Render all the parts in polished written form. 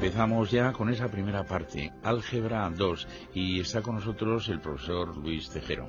empezamos ya con esa primera parte, Álgebra 2, y está con nosotros el profesor Luis Tejero.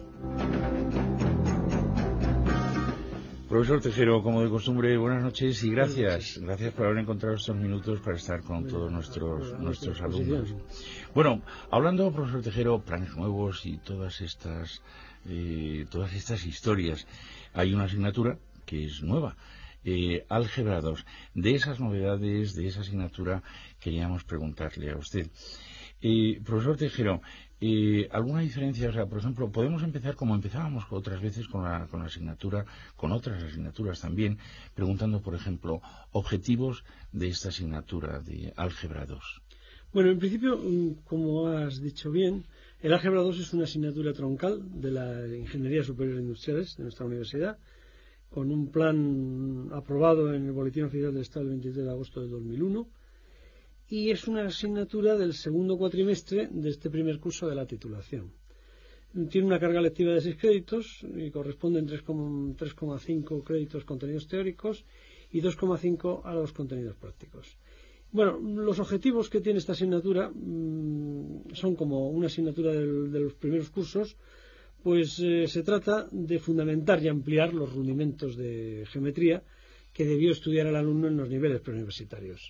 Profesor Tejero, como de costumbre, buenas noches y gracias. Gracias por haber encontrado estos minutos para estar con todos nuestros alumnos. Bueno, hablando, profesor Tejero, planes nuevos y todas estas historias, hay una asignatura que es nueva, Álgebra 2. De esas novedades, de esa asignatura, queríamos preguntarle a usted. Profesor Tejero, ¿alguna diferencia? O sea, por ejemplo, podemos empezar como empezábamos otras veces con la asignatura, con otras asignaturas también, preguntando, por ejemplo, objetivos de esta asignatura de Álgebra 2. Bueno, en principio, como has dicho bien, el Álgebra 2 es una asignatura troncal de la Ingeniería Superior de Industriales de nuestra universidad, con un plan aprobado en el Boletín Oficial del Estado el 23 de agosto de 2001, y es una asignatura del segundo cuatrimestre de este primer curso de la titulación. Tiene una carga lectiva de 6 créditos y corresponden 3,5 créditos contenidos teóricos y 2,5 a los contenidos prácticos. Bueno, los objetivos que tiene esta asignatura son como una asignatura de los primeros cursos, pues se trata de fundamentar y ampliar los rudimentos de geometría que debió estudiar el alumno en los niveles preuniversitarios.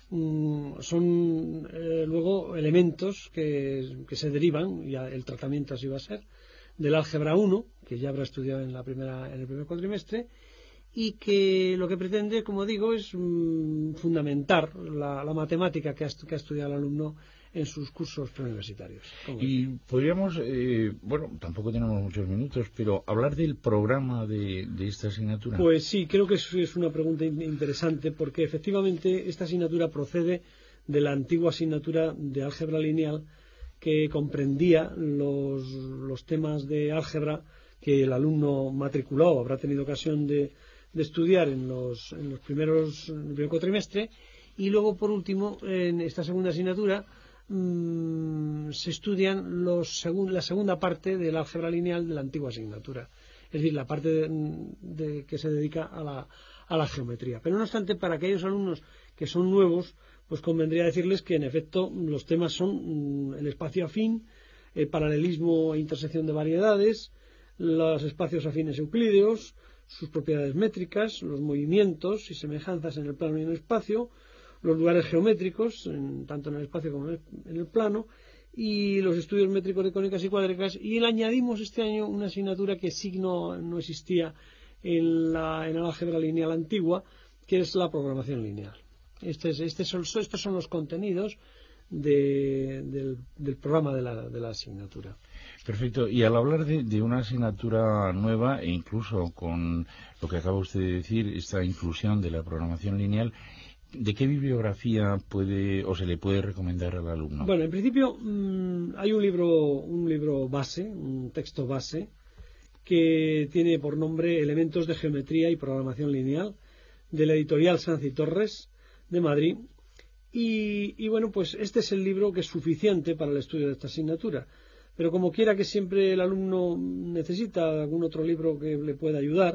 Son luego elementos que se derivan, y el tratamiento así va a ser, del álgebra 1, que ya habrá estudiado en el primer cuatrimestre, y que lo que pretende, como digo, es fundamentar la matemática que ha estudiado el alumno en sus cursos preuniversitarios. Y podríamos, bueno, tampoco tenemos muchos minutos, pero hablar del programa de esta asignatura. Pues sí, creo que es una pregunta interesante, porque efectivamente esta asignatura procede de la antigua asignatura de álgebra lineal, que comprendía los temas de álgebra que el alumno matriculado habrá tenido ocasión de estudiar en el primer cuatrimestre, y luego, por último, en esta segunda asignatura se estudian la segunda parte del álgebra lineal de la antigua asignatura, es decir, la parte que se dedica a la geometría. Pero no obstante, para aquellos alumnos que son nuevos, pues convendría decirles que en efecto los temas son el espacio afín, el paralelismo e intersección de variedades, los espacios afines euclídeos, sus propiedades métricas, los movimientos y semejanzas en el plano y en el espacio, los lugares geométricos, tanto en el espacio como en el plano, y los estudios métricos de cónicas y cuádricas, y le añadimos este año una asignatura que sí no existía en la álgebra lineal antigua, que es la programación lineal. Estos son los contenidos del programa de la asignatura. Perfecto. Y al hablar de una asignatura nueva, e incluso con lo que acaba usted de decir, esta inclusión de la programación lineal, ¿de qué bibliografía se le puede recomendar al alumno? Bueno, en principio hay un libro base, un texto base, que tiene por nombre Elementos de Geometría y Programación Lineal, de la editorial Sanz y Torres, de Madrid. Y bueno, pues este es el libro que es suficiente para el estudio de esta asignatura. Pero como quiera que siempre el alumno necesita algún otro libro que le pueda ayudar,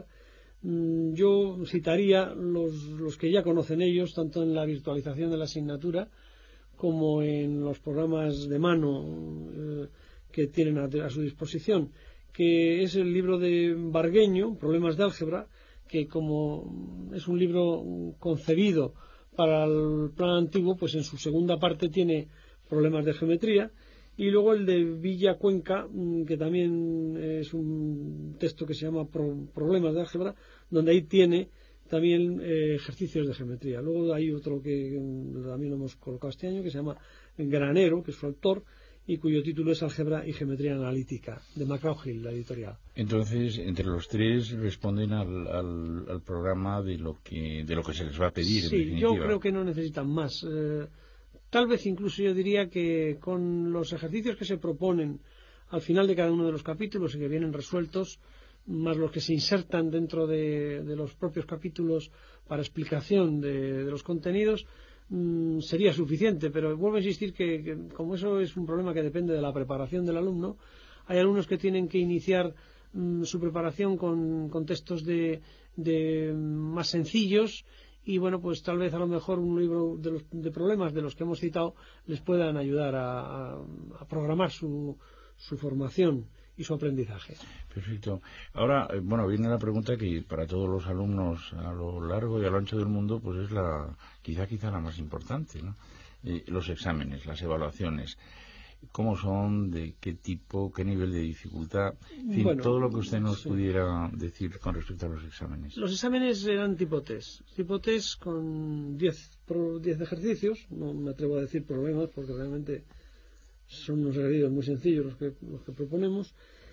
yo citaría los que ya conocen ellos, tanto en la virtualización de la asignatura como en los programas de mano que tienen a su disposición, que es el libro de Bargueño, Problemas de Álgebra, que como es un libro concebido para el plan antiguo, pues en su segunda parte tiene problemas de geometría, y luego el de Villa Cuenca, que también es un texto que se llama Problemas de Álgebra, donde ahí tiene también ejercicios de geometría. Luego hay otro que también lo hemos colocado este año, que se llama Granero, que es su autor, y cuyo título es Álgebra y Geometría Analítica, de McGraw-Hill, la editorial. Entonces, entre los tres responden al programa de lo que se les va a pedir. Sí, en definitiva. yo creo que no necesitan más. Tal vez incluso yo diría que con los ejercicios que se proponen al final de cada uno de los capítulos y que vienen resueltos, más los que se insertan dentro de los propios capítulos para explicación de los contenidos, sería suficiente. Pero vuelvo a insistir que como eso es un problema que depende de la preparación del alumno, hay alumnos que tienen que iniciar su preparación con textos más sencillos, y bueno, pues tal vez a lo mejor un libro de problemas de los que hemos citado les puedan ayudar a programar su formación y su aprendizaje. Perfecto. Ahora, bueno, viene la pregunta que para todos los alumnos a lo largo y a lo ancho del mundo, pues es quizá la más importante, ¿no? Los exámenes, las evaluaciones. ¿Cómo son? ¿De qué tipo? ¿Qué nivel de dificultad? En fin, Bueno, todo lo que usted nos pudiera decir con respecto a los exámenes. Los exámenes eran tipo test. Tipo test con 10 ejercicios. No me atrevo a decir problemas porque realmente son unos ejercicios muy sencillos los que proponemos.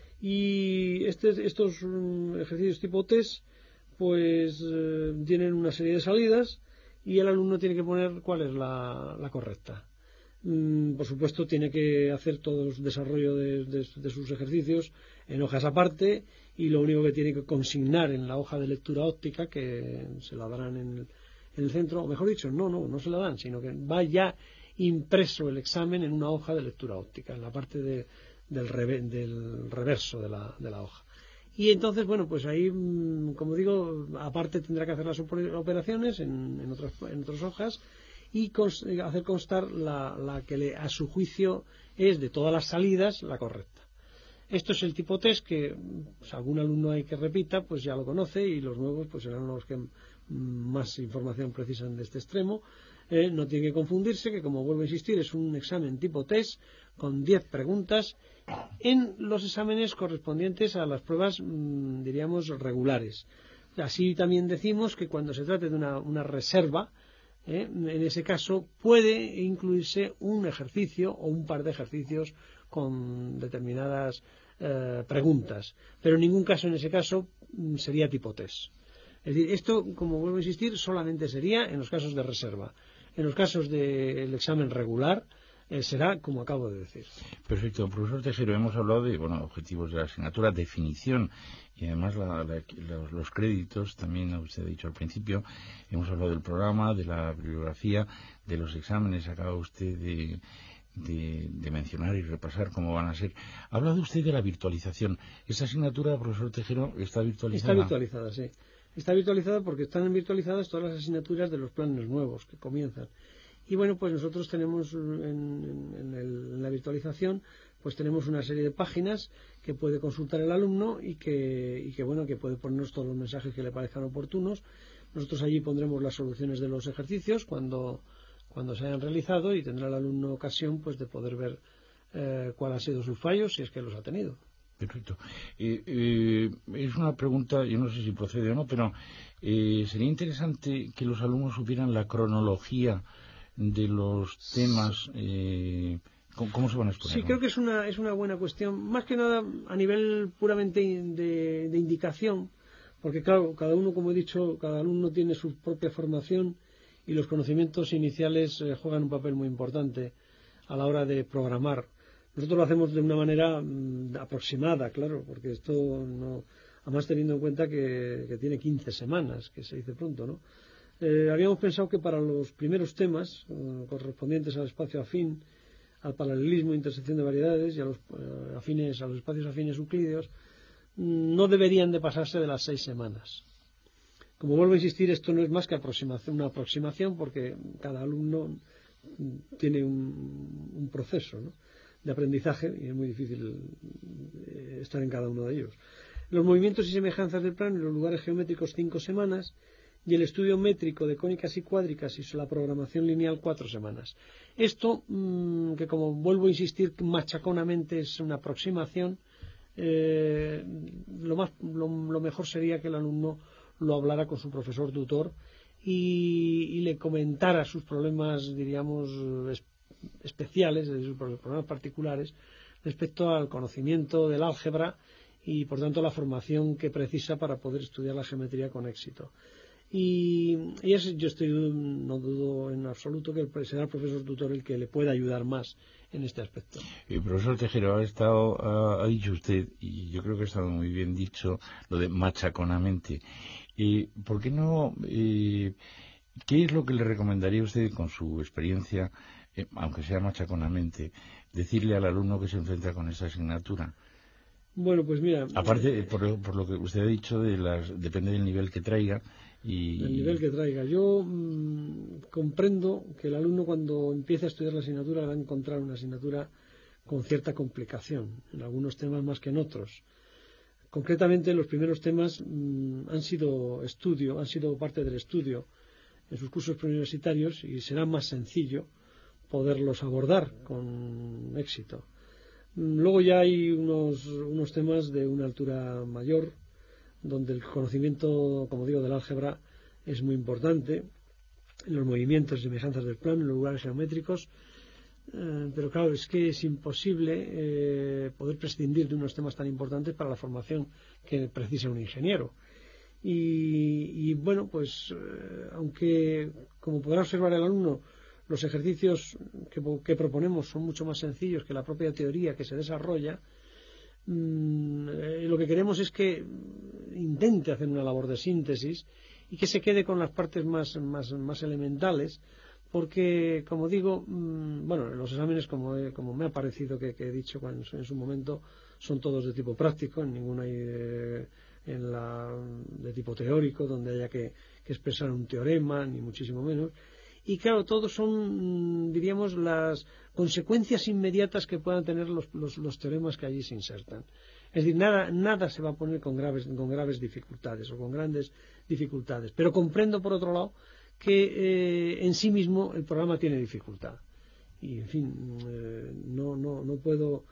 Y estos ejercicios tipo test pues tienen una serie de salidas y el alumno tiene que poner cuál es la correcta. Por supuesto tiene que hacer todo el desarrollo de sus ejercicios en hojas aparte, y lo único que tiene que consignar en la hoja de lectura óptica, que se la darán en el centro, o mejor dicho, no se la dan, sino que va ya impreso el examen en una hoja de lectura óptica, en la parte del reverso de la hoja. Y entonces, bueno, pues ahí, como digo, aparte tendrá que hacer las operaciones en otras hojas, y hacer constar la que a su juicio es de todas las salidas la correcta. Esto es el tipo test que pues, algún alumno hay que repita, pues ya lo conoce, y los nuevos pues serán los que más información precisan de este extremo. No tiene que confundirse, que como vuelvo a insistir, es un examen tipo test con 10 preguntas en los exámenes correspondientes a las pruebas, diríamos, regulares. Así también decimos que cuando se trate de una reserva, en ese caso puede incluirse un ejercicio o un par de ejercicios con determinadas preguntas, pero en ningún caso en ese caso sería tipo test. Es decir, esto, como vuelvo a insistir, solamente sería en los casos de reserva. En los casos del examen regular será como acabo de decir. Perfecto. Profesor Tejero, hemos hablado de objetivos de la asignatura, definición y además los créditos, también usted ha dicho al principio. Hemos hablado del programa, de la bibliografía, de los exámenes. Acaba usted de mencionar y repasar cómo van a ser. Ha hablado usted de la virtualización. ¿Esa asignatura, profesor Tejero, está virtualizada? Está virtualizada, sí. Está virtualizada porque están virtualizadas todas las asignaturas de los planes nuevos que comienzan. Y bueno, pues nosotros tenemos en la virtualización, pues tenemos una serie de páginas que puede consultar el alumno y que puede ponernos todos los mensajes que le parezcan oportunos. Nosotros allí pondremos las soluciones de los ejercicios cuando se hayan realizado, y tendrá el alumno ocasión pues de poder ver cuál ha sido sus fallos, si es que los ha tenido. Perfecto. Es una pregunta, yo no sé si procede o no, pero sería interesante que los alumnos supieran la cronología de los temas. ¿Cómo se van a exponer? Sí, creo que es una buena cuestión, más que nada a nivel puramente de indicación, porque claro, cada uno, como he dicho, cada alumno tiene su propia formación, y los conocimientos iniciales juegan un papel muy importante a la hora de programar. Nosotros lo hacemos de una manera aproximada, claro, porque esto no, además teniendo en cuenta que tiene 15 semanas, que se dice pronto, ¿no? Habíamos pensado que para los primeros temas correspondientes al espacio afín, al paralelismo, intersección de variedades y a los espacios afines euclídeos, no deberían de pasarse de las 6 semanas. Como vuelvo a insistir, esto no es más que una aproximación, porque cada alumno tiene un proceso, ¿no?, de aprendizaje, y es muy difícil estar en cada uno de ellos. Los movimientos y semejanzas del plano y los lugares geométricos 5 semanas, y el estudio métrico de cónicas y cuádricas y la programación lineal 4 semanas. Esto, que como vuelvo a insistir machaconamente es una aproximación, lo mejor sería que el alumno lo hablara con su profesor tutor y le comentara sus problemas, diríamos, especiales, sus problemas particulares respecto al conocimiento del álgebra y por tanto la formación que precisa para poder estudiar la geometría con éxito. Y yo no dudo en absoluto que será el profesor tutor el que le pueda ayudar más en este aspecto. Profesor Tejero, ha dicho usted, y yo creo que ha estado muy bien dicho, lo de machaconamente. ¿Por qué no? ¿Qué es lo que le recomendaría usted, con su experiencia, aunque sea machaconamente, decirle al alumno que se enfrenta con esa asignatura? Bueno, pues mira... Aparte, por lo que usted ha dicho, depende del nivel que traiga. El nivel que traiga. Yo comprendo que el alumno cuando empiece a estudiar la asignatura va a encontrar una asignatura con cierta complicación, en algunos temas más que en otros. Concretamente, los primeros temas han sido parte del estudio en sus cursos preuniversitarios y será más sencillo poderlos abordar con éxito. Luego ya hay unos temas de una altura mayor, donde el conocimiento, como digo, del álgebra es muy importante, en los movimientos y semejanzas del plano, en los lugares geométricos, pero claro, es que es imposible poder prescindir de unos temas tan importantes para la formación que precisa un ingeniero. Y bueno, pues aunque, como podrá observar el alumno, los ejercicios que proponemos son mucho más sencillos que la propia teoría que se desarrolla, lo que queremos es que intente hacer una labor de síntesis y que se quede con las partes más elementales, porque, como digo, bueno, los exámenes, como me ha parecido que he dicho en su momento, son todos de tipo práctico, en ninguno hay de tipo teórico, donde haya que expresar un teorema, ni muchísimo menos. Y claro, todos son, diríamos, las consecuencias inmediatas que puedan tener los teoremas que allí se insertan. Es decir, nada se va a poner con graves dificultades o con grandes dificultades. Pero comprendo, por otro lado, que en sí mismo el programa tiene dificultad. Y, en fin, no puedo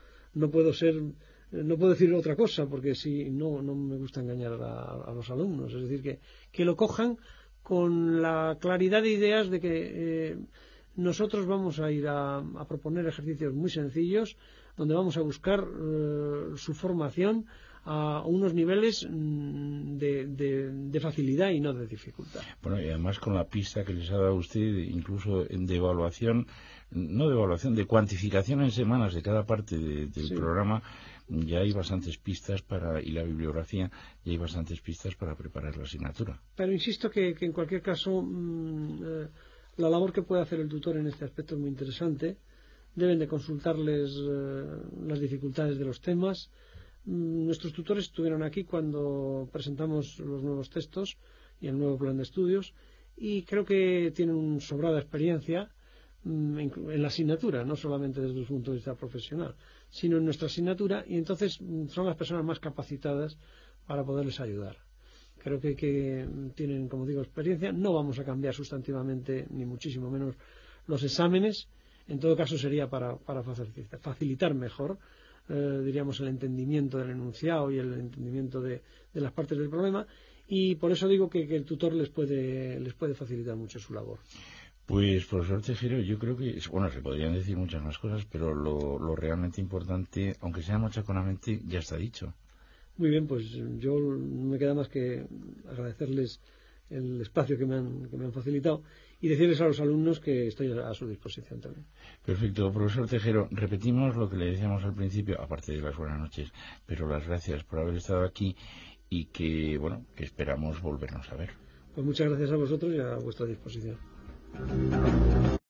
decir otra cosa, porque si no me gusta engañar a los alumnos. Es decir, que lo cojan con la claridad de ideas de que nosotros vamos a ir a proponer ejercicios muy sencillos, donde vamos a buscar su formación a unos niveles de facilidad y no de dificultad. Bueno, y además con la pista que les ha dado usted, incluso de evaluación, de cuantificación en semanas de cada parte del programa, ya hay bastantes pistas y la bibliografía, ya hay bastantes pistas para preparar la asignatura. Pero insisto que en cualquier caso, la labor que puede hacer el tutor en este aspecto es muy interesante. Deben de consultarles las dificultades de los temas. Nuestros tutores estuvieron aquí cuando presentamos los nuevos textos y el nuevo plan de estudios, y creo que tienen sobrada experiencia en la asignatura, no solamente desde el punto de vista profesional, sino en nuestra asignatura, y entonces son las personas más capacitadas para poderles ayudar. Creo que tienen, como digo, experiencia. No vamos a cambiar sustantivamente, ni muchísimo menos, los exámenes. En todo caso sería para facilitar mejor, diríamos, el entendimiento del enunciado y el entendimiento de las partes del problema, y por eso digo que el tutor les puede facilitar mucho su labor. Pues, profesor Tejero, yo creo que, bueno, se podrían decir muchas más cosas, pero lo realmente importante, aunque sea machaconamente, ya está dicho. Muy bien, pues yo no me queda más que agradecerles el espacio que me han facilitado y decirles a los alumnos que estoy a su disposición también. Perfecto, profesor Tejero, repetimos lo que le decíamos al principio, aparte de las buenas noches, pero las gracias por haber estado aquí y que esperamos volvernos a ver. Pues muchas gracias a vosotros y a vuestra disposición.